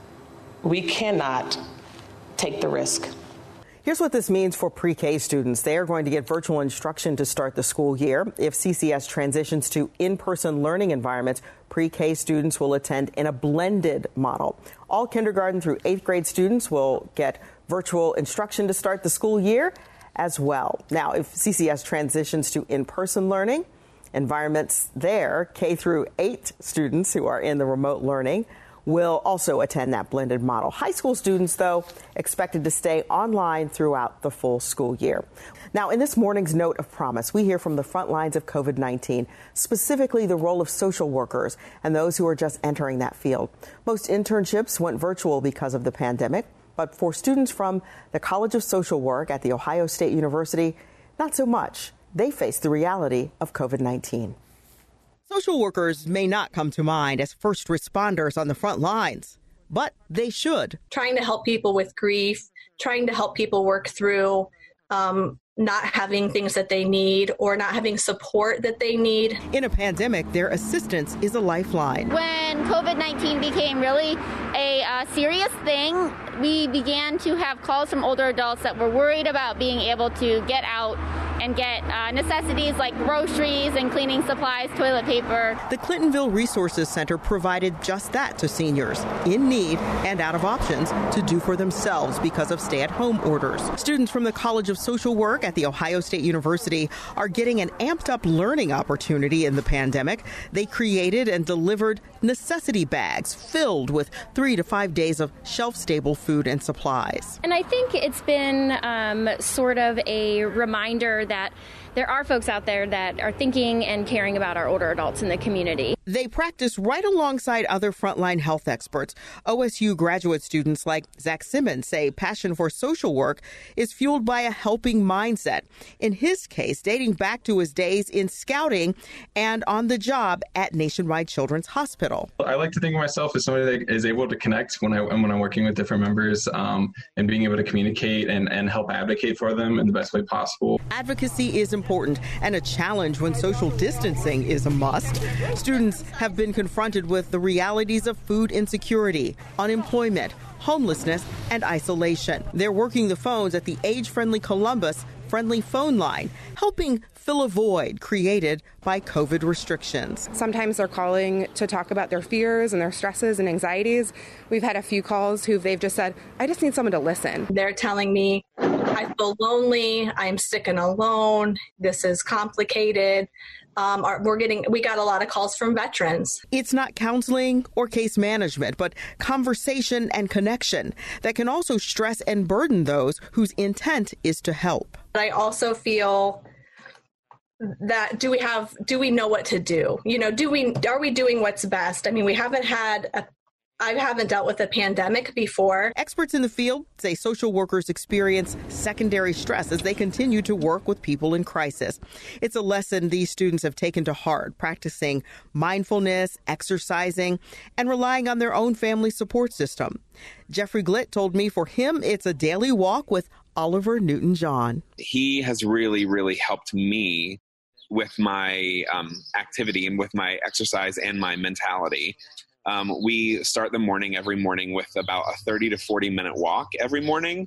Speaker 9: take the risk.
Speaker 13: Here's what this means for pre-K students. They are going to get virtual instruction to start the school year. If CCS transitions to in-person learning environments, pre-K students will attend in a blended model. All kindergarten through 8th grade students will get virtual instruction to start the school year as well. Now, if CCS transitions to in-person learning environments there, K through 8 students who are in the remote learning will also attend that blended model. High school students, though, expected to stay online throughout the full school year. Now, in this morning's Note of Promise, we hear from the front lines of COVID-19, specifically the role of social workers and those who are just entering that field. Most internships went virtual because of the pandemic, but for students from the College of Social Work at The Ohio State University, not so much. They face the reality of COVID-19. Social workers may not come to mind as first responders on the front lines, but they should.
Speaker 10: Trying to help people with grief, trying to help people work through not having things that they need or not having support that they need.
Speaker 13: In a pandemic, their assistance is a lifeline.
Speaker 11: When COVID-19 became really a serious thing, we began to have calls from older adults that were worried about being able to get out and get necessities like groceries and cleaning supplies, toilet paper.
Speaker 13: The Clintonville Resources Center provided just that to seniors in need and out of options to do for themselves because of stay-at-home orders. Students from the College of Social Work at The Ohio State University are getting an amped-up learning opportunity in the pandemic. They created and delivered necessity bags filled with 3 to 5 days of shelf-stable food and supplies.
Speaker 11: And I think it's been sort of a reminder that there are folks out there that are thinking and caring about our older adults in the community.
Speaker 13: They practice right alongside other frontline health experts. OSU graduate students like Zach Simmons say passion for social work is fueled by a helping mindset. In his case, dating back to his days in scouting and on the job at Nationwide Children's Hospital.
Speaker 12: I like to think of myself as somebody that is able to connect when I'm working with different members and being able to communicate and help advocate for them in the best way possible.
Speaker 13: Advocacy is important and a challenge when social distancing is a must. Students have been confronted with the realities of food insecurity, unemployment, homelessness, and isolation. They're working the phones at the age-friendly Columbus Friendly Phone Line, helping fill a void created by COVID restrictions.
Speaker 14: Sometimes they're calling to talk about their fears and their stresses and anxieties. We've had a few calls they've just said, I just need someone to listen.
Speaker 10: They're telling me, I feel lonely, I'm sick and alone, this is complicated. We got a lot of calls from veterans.
Speaker 13: It's not counseling or case management, but conversation and connection that can also stress and burden those whose intent is to help.
Speaker 10: But I also feel that do we know what to do? Are we doing what's best? I mean, I haven't dealt with a pandemic before.
Speaker 13: Experts in the field say social workers experience secondary stress as they continue to work with people in crisis. It's a lesson these students have taken to heart, practicing mindfulness, exercising, and relying on their own family support system. Jeffrey Glitt told me for him, it's a daily walk with Oliver Newton-John.
Speaker 16: He has really, really helped me with my activity and with my exercise and my mentality. We start the morning every morning with about a 30 to 40 minute walk every morning.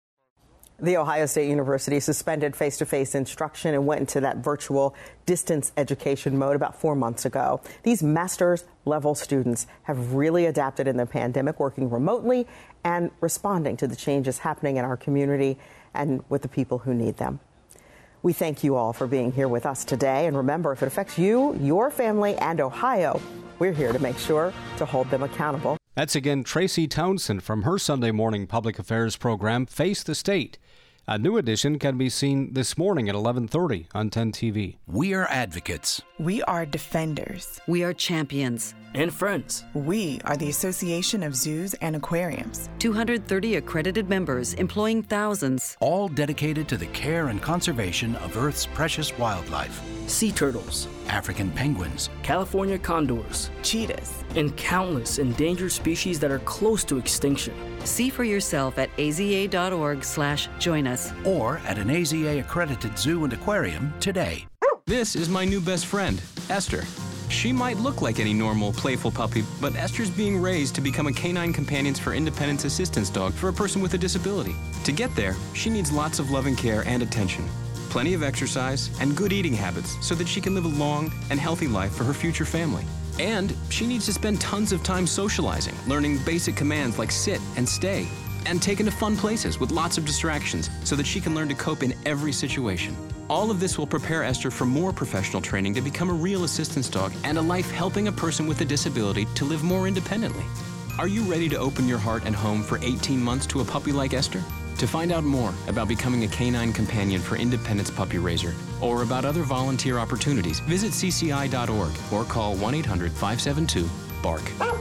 Speaker 13: The Ohio State University suspended face-to-face instruction and went into that virtual distance education mode about 4 months ago. These master's level students have really adapted in the pandemic, working remotely and responding to the changes happening in our community and with the people who need them. We thank you all for being here with us today. And remember, if it affects you, your family, and Ohio, we're here to make sure to hold them accountable.
Speaker 1: That's again Tracy Townsend from her Sunday morning public affairs program, Face the State. A new edition can be seen this morning at 11:30 on 10 TV.
Speaker 19: We are advocates.
Speaker 20: We are defenders.
Speaker 27: We are champions.
Speaker 20: And friends. We are the Association of Zoos and Aquariums.
Speaker 27: 230 accredited members employing thousands.
Speaker 19: All dedicated to the care and conservation of Earth's precious wildlife.
Speaker 28: Sea turtles.
Speaker 19: African penguins.
Speaker 28: California condors.
Speaker 20: Cheetahs.
Speaker 28: And countless endangered species that are close to extinction.
Speaker 27: See for yourself at aza.org/join us.
Speaker 19: Or at an AZA accredited zoo and aquarium today.
Speaker 29: This is my new best friend, Esther. She might look like any normal, playful puppy, but Esther's being raised to become a Canine Companions for Independence assistance dog for a person with a disability. To get there, she needs lots of loving care and attention, plenty of exercise, and good eating habits so that she can live a long and healthy life for her future family. And she needs to spend tons of time socializing, learning basic commands like sit and stay, and taken to fun places with lots of distractions so that she can learn to cope in every situation. All of this will prepare Esther for more professional training to become a real assistance dog and a life helping a person with a disability to live more independently. Are you ready to open your heart and home for 18 months to a puppy like Esther? To find out more about becoming a Canine Companion for Independence puppy raiser or about other volunteer opportunities, visit cci.org or call 1-800-572-BARK.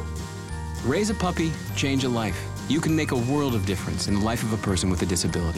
Speaker 29: Raise a puppy, change a life. You can make a world of difference in the life of a person with a disability.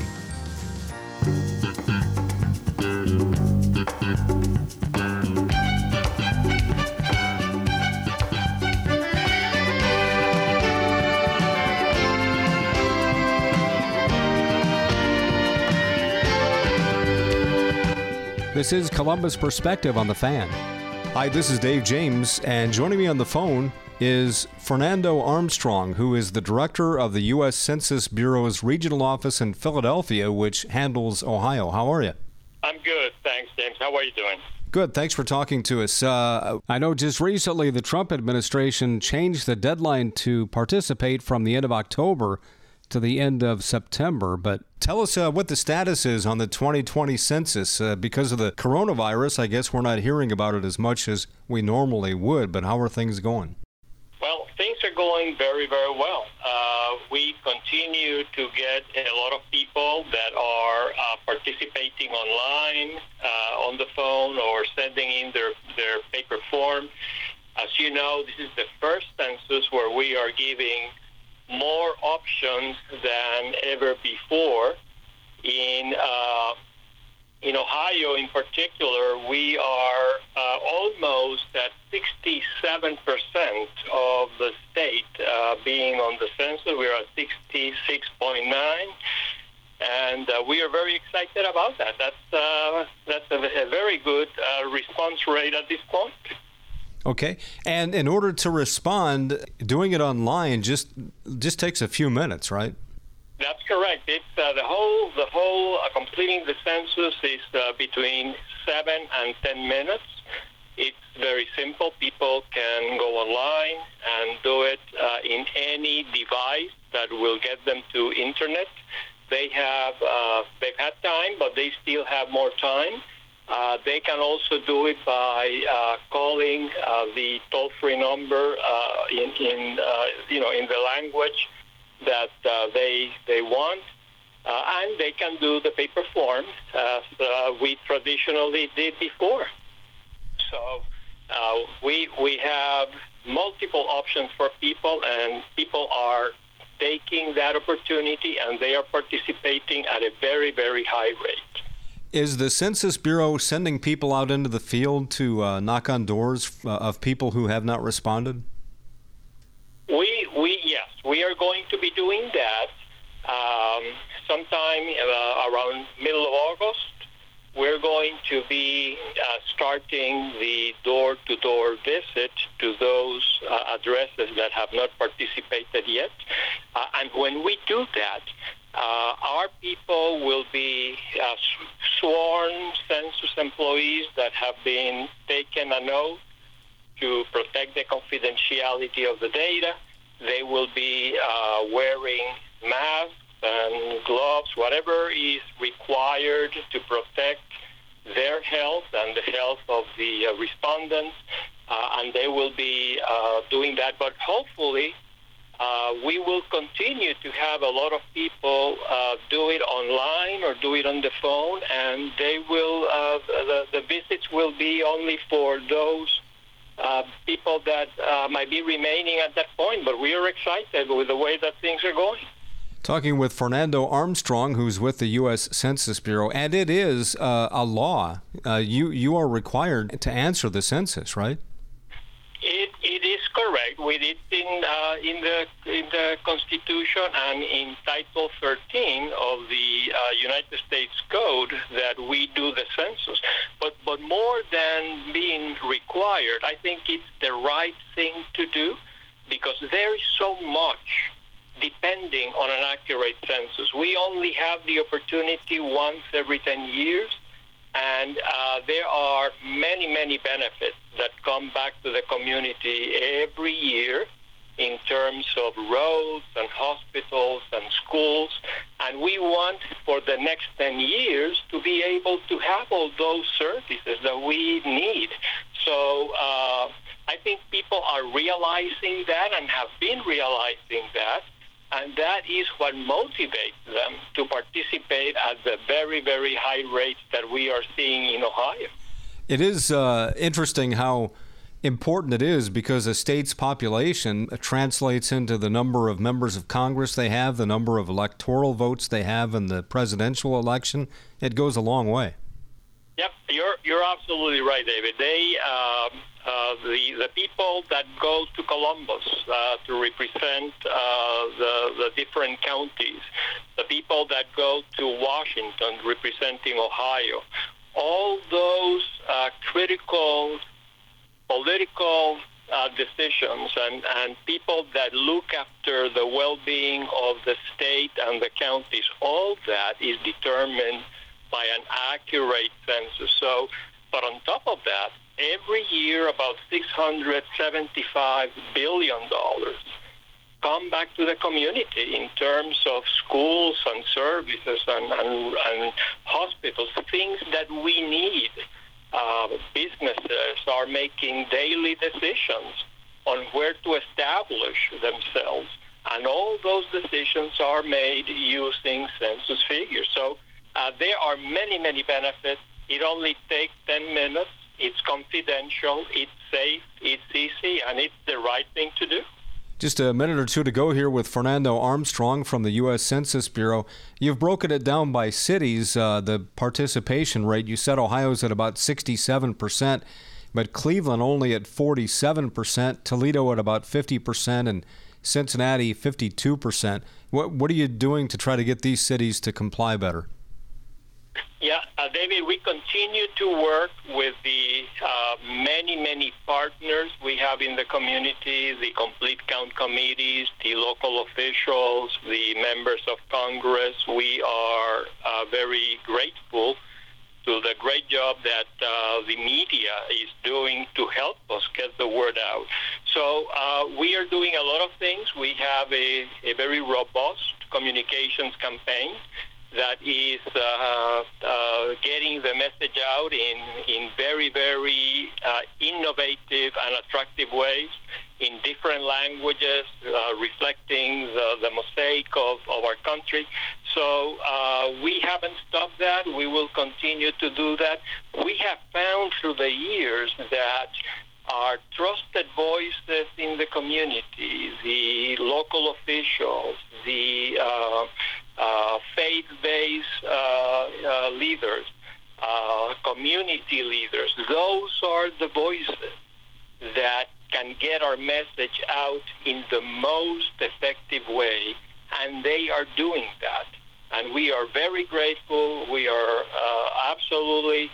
Speaker 1: This is Columbus Perspective on the Fan. Hi, this is Dave James, and joining me on the phone is Fernando Armstrong, who is the director of the U.S. Census Bureau's regional office in Philadelphia, which handles Ohio. How are you?
Speaker 2: I'm good. Thanks, James. How are you doing?
Speaker 1: Good. Thanks for talking to us. I know just recently the Trump administration changed the deadline to participate from the end of October to the end of September. But tell us what the status is on the 2020 census. Because of the coronavirus, I guess we're not hearing about it as much as we normally would. But how are things going?
Speaker 2: Well, things are going very, very well. We continue to get a lot of people that are participating online, on the phone, or sending in their paper form. As you know, this is the first census where we are giving more options than ever before. In Ohio, in particular, we are almost at 67% of the state being on the census. We are at 66.9%, and we are very excited about that. That's a very good response rate at this point.
Speaker 1: Okay, and in order to respond, doing it online just takes a few minutes, right?
Speaker 2: That's correct. It's the whole completing the census is between 7 and 10 minutes. It's very simple. People can go online and do it in any device that will get them to internet. They've had time, but they still have more time. They can also do it by calling the toll-free number in the language that they want, and they can do the paper form as we traditionally did before. So we have multiple options for people, and people are taking that opportunity, and they are participating at a very, very high rate.
Speaker 1: Is the Census Bureau sending people out into the field to knock on doors of people who have not responded?
Speaker 2: Yes, we are going to be doing that sometime around middle of August. We're going to be starting the door-to-door visit to those addresses that have not participated yet. And when we do that, our people will be sworn census employees that have been taken an oath to protect the confidentiality of the data. They will be wearing masks and gloves, whatever is required to protect their health and the health of the respondents, and they will be doing that. But hopefully, we will continue to have a lot of people do it online or do it on the phone, and they will. The visits will be only for those people that might be remaining at that point. But we are excited with the way that things are going.
Speaker 1: Talking with Fernando Armstrong, who's with the U.S. Census Bureau, and it is a law. You are required to answer the census, right?
Speaker 2: It is correct. We did in the Constitution and in Title 13 of the United States Code that we do the census. But more than being required, I think it's the right thing to do, because there is so much depending on an accurate census. We only have the opportunity once every 10 years, and there are many, many benefits that come back to the community every year in terms of roads and hospitals and schools. And we want for the next 10 years to be able to have all those services that we need. So I think people are realizing that and have been realizing that. And that is what motivates them to participate at the very, very high rates that we are seeing in Ohio.
Speaker 1: It is interesting how important it is, because a state's population translates into the number of members of Congress they have, the number of electoral votes they have in the presidential election. It goes a long way.
Speaker 2: Yep, you're absolutely right, David. The people that go to Columbus to represent the different counties, the people that go to Washington representing Ohio, all those critical political decisions, and people that look after the well-being of the state and the counties, all that is determined by an accurate census. So, but on top of that, every year about $675 billion come back to the community in terms of schools and services and hospitals, things that we need. Businesses are making daily decisions on where to establish themselves, and all those decisions are made using census figures. So there are many, many benefits. It only takes 10 minutes. It's confidential, it's safe, it's easy, and it's the right thing to do.
Speaker 1: Just a minute or two to go here with Fernando Armstrong from the U.S. Census Bureau. You've broken it down by cities, the participation rate. You said Ohio's at about 67%, but Cleveland only at 47%, Toledo at about 50%, and Cincinnati 52%. What are you doing to try to get these cities to comply better?
Speaker 2: Yeah, David, we continue to work with the many, many partners we have in the community, the complete count committees, the local officials, the members of Congress. We are very grateful to the great job that the media is doing to help us get the word out. So we are doing a lot of things. We have a very robust communications campaign that is getting the message out in very, very innovative and attractive ways in different languages, reflecting the mosaic of our country. So we haven't stopped that. We will continue to do that. We have found through the years that our trusted voices in the community, the local officials, the faith-based leaders, community leaders, those are the voices that can get our message out in the most effective way, and they are doing that. And we are very grateful. We are absolutely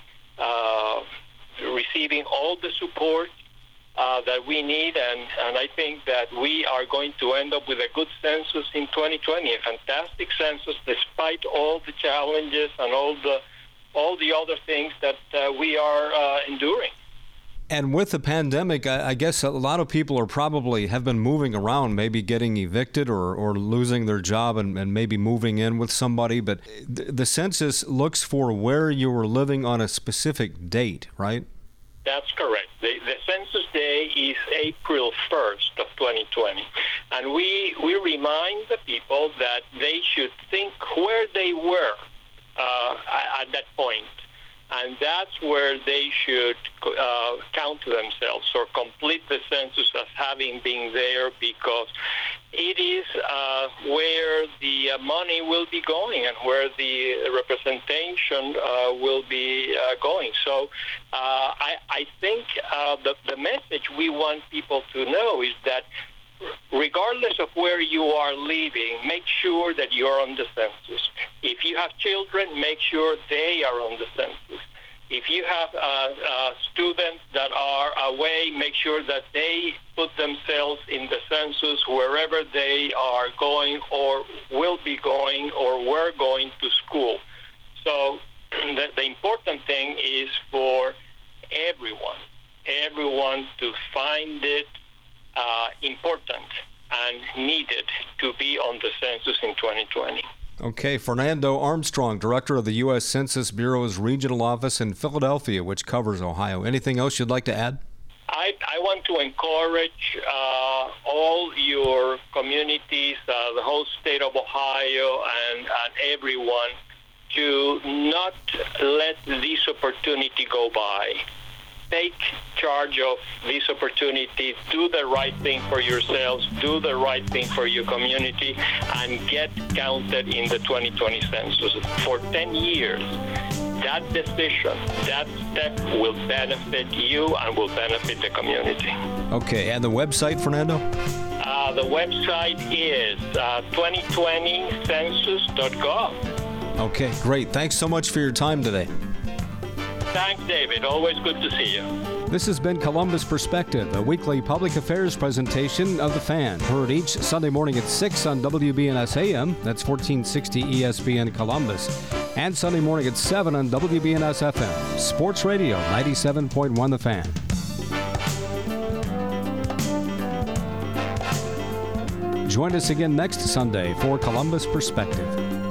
Speaker 2: receiving all the support that we need, and I think that we are going to end up with a good census in 2020, a fantastic census despite all the challenges and all the other things that we are enduring.
Speaker 1: And with the pandemic, I guess a lot of people have been moving around, maybe getting evicted or losing their job and maybe moving in with somebody. But the census looks for where you were living on a specific date, right?
Speaker 2: That's correct. The census day is April 1st of 2020. And we remind the people that they should think where they were at that point. And that's where they should count themselves or complete the census as having been there, because it is where the money will be going and where the representation will be going. So I think the message we want people to know is that regardless of where you are living, make sure that you're on the census. If you have children, make sure they are on the census. If you have students that are away, make sure that they put themselves in the census wherever they are going or will be going or were going to school. So the important thing is for everyone to find it important and needed to be on the census in 2020.
Speaker 1: Okay, Fernando Armstrong, Director of the U.S. Census Bureau's regional office in Philadelphia, which covers Ohio. Anything else you'd like to add?
Speaker 2: I want to encourage all your communities, the whole state of Ohio, and everyone to not let this opportunity go by. Take charge of this opportunity, do the right thing for yourselves, do the right thing for your community, and get counted in the 2020 census. For 10 years, that decision, that step will benefit you and will benefit the community.
Speaker 1: Okay, and the website, Fernando?
Speaker 2: The website is 2020census.gov.
Speaker 1: Okay, great. Thanks so much for your time today.
Speaker 2: Thanks, David. Always good to see you.
Speaker 1: This has been Columbus Perspective, a weekly public affairs presentation of The Fan. Heard each Sunday morning at 6 on WBNS AM, that's 1460 ESPN Columbus, and Sunday morning at 7 on WBNS FM. Sports Radio 97.1 The Fan. Join us again next Sunday for Columbus Perspective.